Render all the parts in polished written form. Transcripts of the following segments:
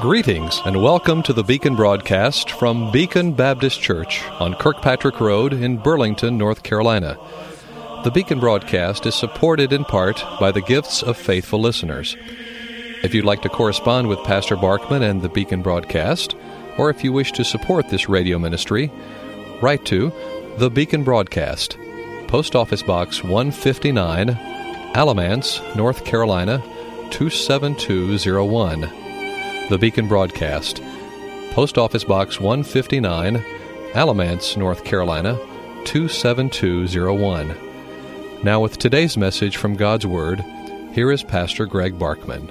Greetings and welcome to the Beacon broadcast from Beacon Baptist Church on Kirkpatrick Road in Burlington, North Carolina. The Beacon broadcast is supported in part by the gifts of faithful listeners. If you'd like to correspond with Pastor Barkman and the Beacon broadcast, or if you wish to support this radio ministry, write to The Beacon Broadcast, Post Office Box 159, Alamance, North Carolina, 27201. The Beacon Broadcast, Post Office Box 159, Alamance, North Carolina, 27201. Now with today's message from God's Word, here is Pastor Greg Barkman.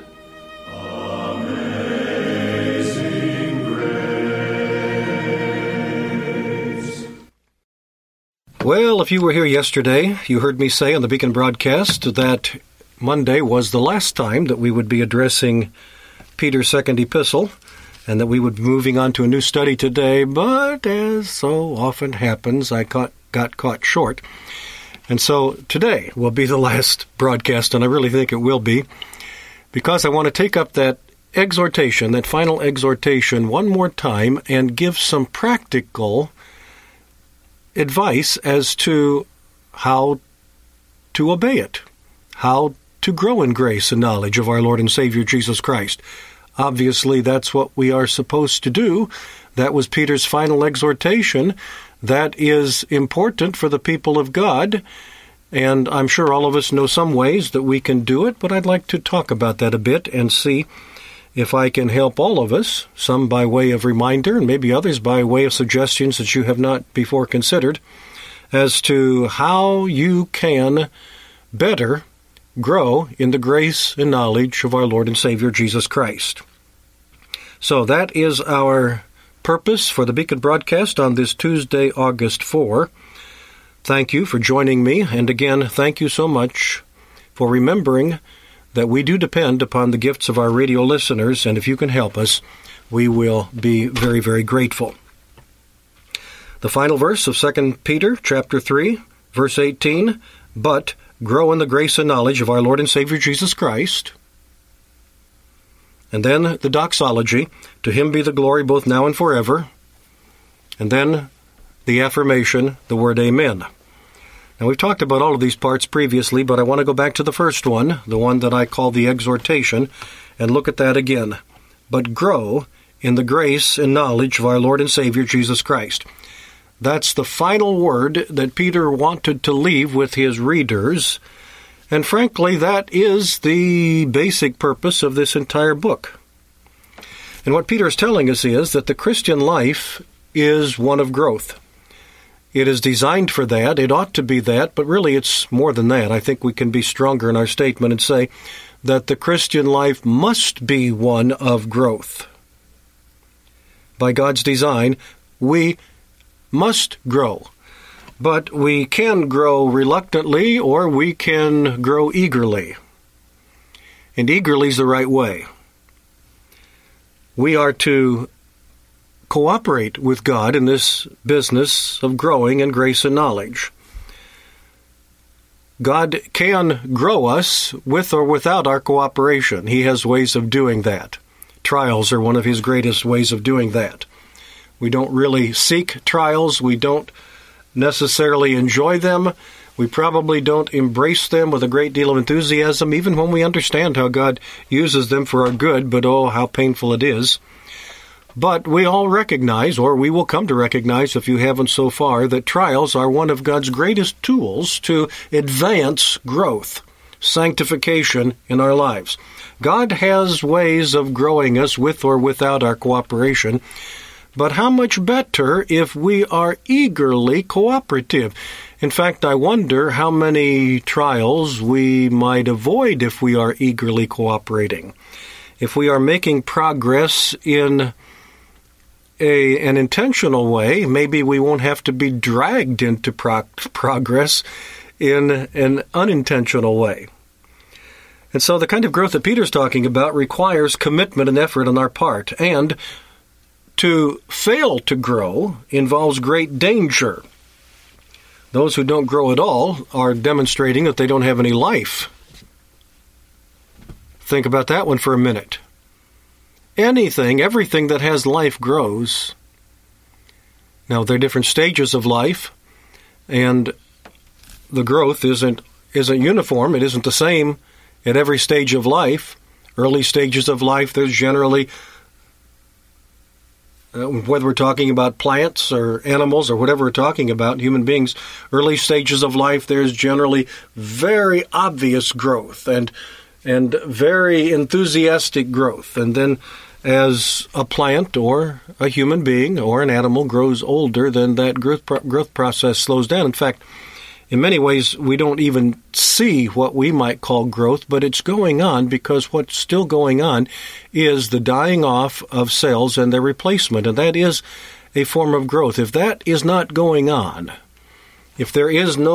Well, if you were here yesterday, you heard me say on the Beacon broadcast that Monday was the last time that we would be addressing Peter's second epistle, and that we would be moving on to a new study today, but as so often happens, I got caught short. And so today will be the last broadcast, and I really think it will be, because I want to take up that exhortation, that final exhortation, one more time and give some practical advice as to how to obey it, how to grow in grace and knowledge of our Lord and Savior Jesus Christ. Obviously, that's what we are supposed to do. That was Peter's final exhortation. That is important for the people of God, and I'm sure all of us know some ways that we can do it, but I'd like to talk about that a bit and see if I can help all of us, some by way of reminder and maybe others by way of suggestions that you have not before considered, as to how you can better grow in the grace and knowledge of our Lord and Savior Jesus Christ. So that is our purpose for the Beacon broadcast on this Tuesday, August 4. Thank you for joining me, and again, thank you so much for remembering that we do depend upon the gifts of our radio listeners, and if you can help us, we will be very, very grateful. The final verse of 2 Peter chapter 3, verse 18, but grow in the grace and knowledge of our Lord and Savior Jesus Christ. And then the doxology, to him be the glory both now and forever. And then the affirmation, the word amen. Now we've talked about all of these parts previously, but I want to go back to the first one, the one that I call the exhortation, and look at that again. But grow in the grace and knowledge of our Lord and Savior Jesus Christ. That's the final word that Peter wanted to leave with his readers, and frankly, that is the basic purpose of this entire book. And what Peter is telling us is that the Christian life is one of growth. It is designed for that, it ought to be that, but really it's more than that. I think we can be stronger in our statement and say that the Christian life must be one of growth. By God's design, we must grow. But we can grow reluctantly or we can grow eagerly. And eagerly is the right way. We are to cooperate with God in this business of growing in grace and knowledge. God can grow us with or without our cooperation. He has ways of doing that. Trials are one of his greatest ways of doing that. We don't really seek trials. We don't necessarily enjoy them. We probably don't embrace them with a great deal of enthusiasm, even when we understand how God uses them for our good, but oh, how painful it is. But we all recognize, or we will come to recognize if you haven't so far, that trials are one of God's greatest tools to advance growth, sanctification in our lives. God has ways of growing us with or without our cooperation. But how much better if we are eagerly cooperative? In fact, I wonder how many trials we might avoid if we are eagerly cooperating. If we are making progress in an intentional way, maybe we won't have to be dragged into progress in an unintentional way. And so the kind of growth that Peter's talking about requires commitment and effort on our part, and to fail to grow involves great danger. Those who don't grow at all are demonstrating that they don't have any life. Think about that one for a minute. everything that has life grows. Now, there are different stages of life, and the growth isn't uniform. It isn't the same at every stage of life. Early stages of life, there's generally, whether we're talking about plants or animals or whatever we're talking about, human beings, early stages of life, there's generally very obvious growth and very enthusiastic growth. And then as a plant or a human being or an animal grows older, then that growth process slows down. In fact, in many ways, we don't even see what we might call growth, but it's going on because what's still going on is the dying off of cells and their replacement, and that is a form of growth. If that is not going on, if there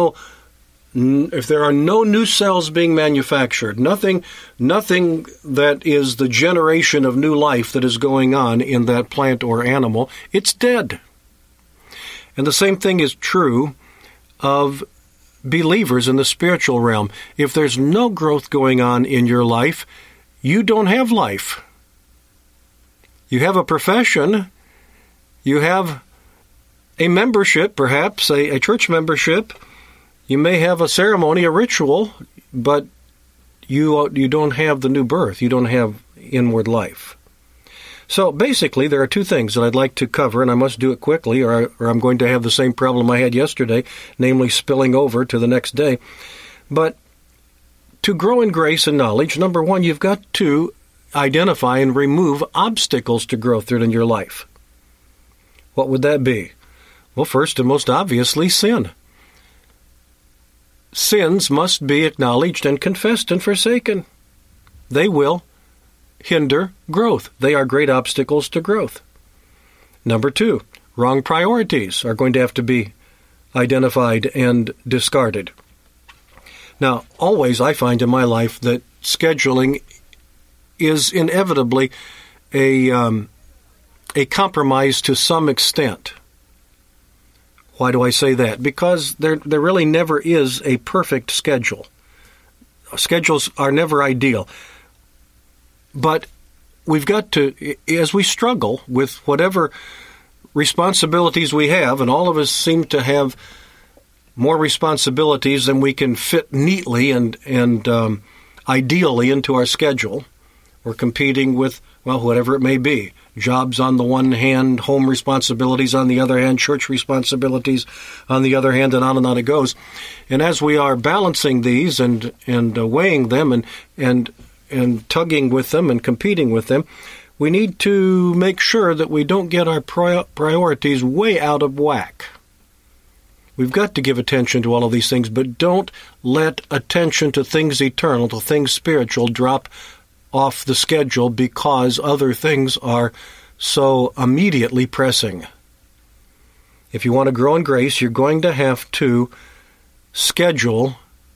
are no new cells being manufactured, nothing that is the generation of new life that is going on in that plant or animal, it's dead. And the same thing is true of believers in the spiritual realm. If there's no growth going on in your life, you don't have life. You have a profession, you have a membership, perhaps, a church membership. You may have a ceremony, a ritual, but you don't have the new birth. You don't have inward life. So basically, there are two things that I'd like to cover, and I must do it quickly, or I'm going to have the same problem I had yesterday, namely spilling over to the next day. But to grow in grace and knowledge, number one, you've got to identify and remove obstacles to growth in your life. What would that be? Well, first and most obviously, sin. Sins must be acknowledged and confessed and forsaken. They will hinder growth. They are great obstacles to growth. Number two, wrong priorities are going to have to be identified and discarded. Now, always I find in my life that scheduling is inevitably a compromise to some extent. Why do I say that? Because there really never is a perfect schedule. Schedules are never ideal. But we've got to, as we struggle with whatever responsibilities we have, and all of us seem to have more responsibilities than we can fit neatly and ideally into our schedule. We're competing with, well, whatever it may be. Jobs on the one hand, home responsibilities on the other hand, church responsibilities on the other hand, and on it goes. And as we are balancing these and weighing them and tugging with them and competing with them, we need to make sure that we don't get our priorities way out of whack. We've got to give attention to all of these things, but don't let attention to things eternal, to things spiritual, drop off the schedule because other things are so immediately pressing. If you want to grow in grace, you're going to have to schedule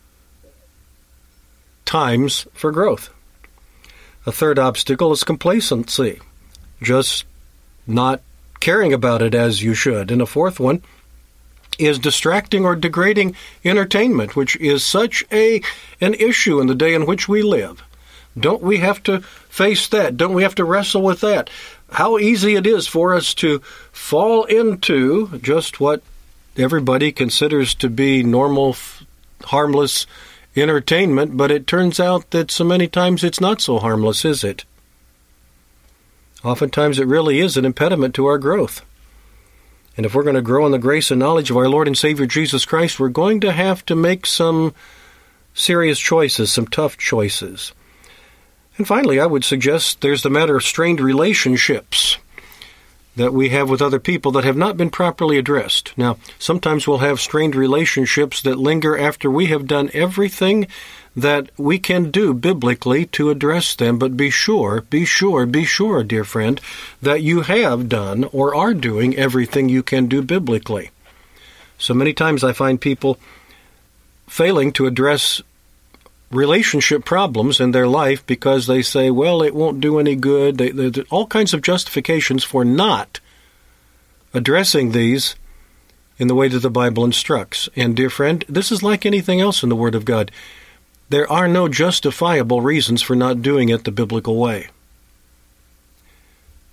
times for growth. A third obstacle is complacency, just not caring about it as you should. And a fourth one is distracting or degrading entertainment, which is such an issue in the day in which we live. Don't we have to face that? Don't we have to wrestle with that? How easy it is for us to fall into just what everybody considers to be normal, harmless entertainment, but it turns out that so many times it's not so harmless, is it? Oftentimes it really is an impediment to our growth. And if we're going to grow in the grace and knowledge of our Lord and Savior Jesus Christ, we're going to have to make some serious choices, some tough choices. And finally, I would suggest there's the matter of strained relationships that we have with other people that have not been properly addressed. Now, sometimes we'll have strained relationships that linger after we have done everything that we can do biblically to address them, but be sure, dear friend, that you have done or are doing everything you can do biblically. So many times I find people failing to address relationship problems in their life because they say, well, it won't do any good. There's all kinds of justifications for not addressing these in the way that the Bible instructs. And, dear friend, this is like anything else in the Word of God. There are no justifiable reasons for not doing it the biblical way.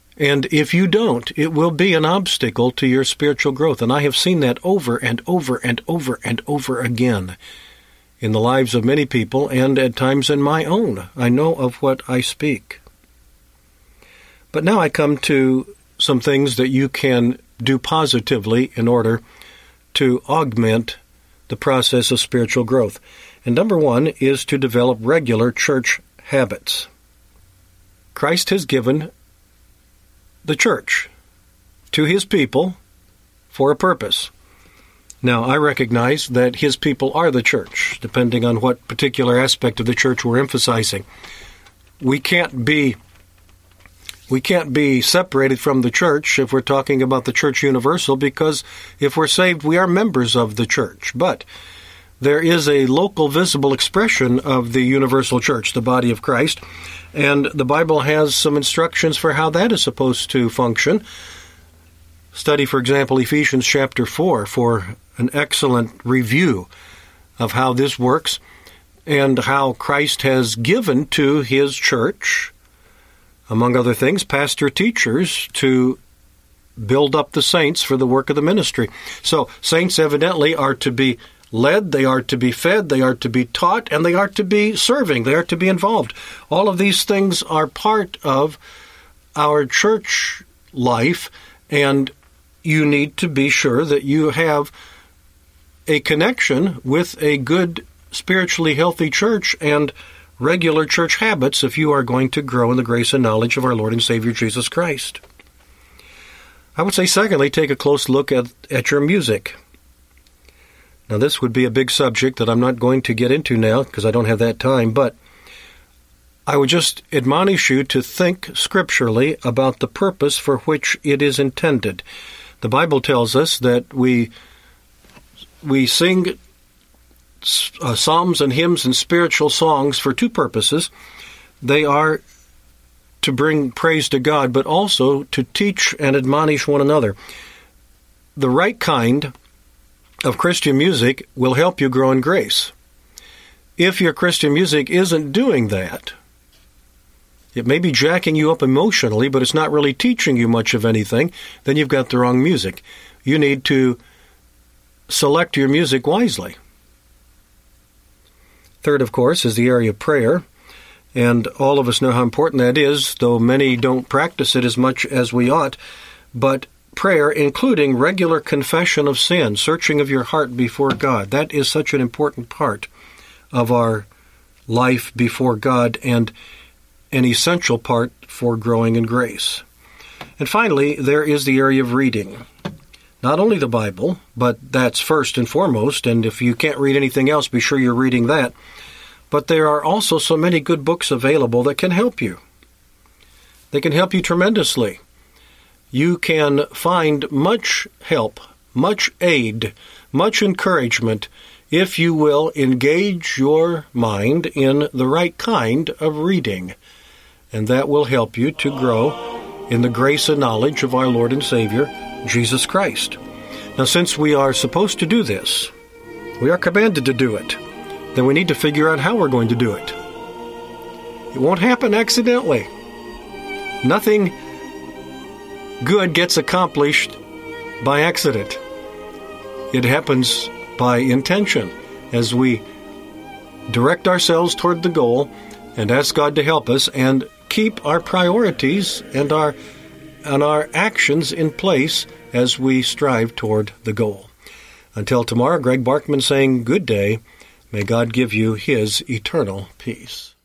And if you don't, it will be an obstacle to your spiritual growth. And I have seen that over and over and over and over again in the lives of many people, and at times in my own. I know of what I speak. But now I come to some things that you can do positively in order to augment the process of spiritual growth. And number one is to develop regular church habits. Christ has given the church to his people for a purpose. Now, I recognize that his people are the church, depending on what particular aspect of the church we're emphasizing. We can't be separated from the church if we're talking about the church universal, because if we're saved, we are members of the church. But there is a local visible expression of the universal church, the body of Christ, and the Bible has some instructions for how that is supposed to function. Study, for example, Ephesians chapter 4 for an excellent review of how this works and how Christ has given to his church, among other things, pastor-teachers to build up the saints for the work of the ministry. So saints evidently are to be led, they are to be fed, they are to be taught, and they are to be serving, they are to be involved. All of these things are part of our church life, and you need to be sure that you have a connection with a good, spiritually healthy church and regular church habits if you are going to grow in the grace and knowledge of our Lord and Savior Jesus Christ. I would say, secondly, take a close look at your music. Now, this would be a big subject that I'm not going to get into now because I don't have that time, but I would just admonish you to think scripturally about the purpose for which it is intended. The Bible tells us that we sing psalms and hymns and spiritual songs for two purposes. They are to bring praise to God, but also to teach and admonish one another. The right kind of Christian music will help you grow in grace. If your Christian music isn't doing that, it may be jacking you up emotionally, but it's not really teaching you much of anything, then you've got the wrong music. You need to select your music wisely. Third, of course, is the area of prayer, and all of us know how important that is, though many don't practice it as much as we ought. But prayer, including regular confession of sin, searching of your heart before God, that is such an important part of our life before God and an essential part for growing in grace. And finally, there is the area of reading. Not only the Bible, but that's first and foremost, and if you can't read anything else, be sure you're reading that. But there are also so many good books available that can help you. They can help you tremendously. You can find much help, much aid, much encouragement if you will engage your mind in the right kind of reading. And that will help you to grow in the grace and knowledge of our Lord and Savior, Jesus Christ. Now, since we are supposed to do this, we are commanded to do it, then we need to figure out how we're going to do it. It won't happen accidentally. Nothing good gets accomplished by accident. It happens by intention as we direct ourselves toward the goal and ask God to help us and keep our priorities and our actions in place as we strive toward the goal. Until tomorrow, Greg Barkman saying good day. May God give you His eternal peace.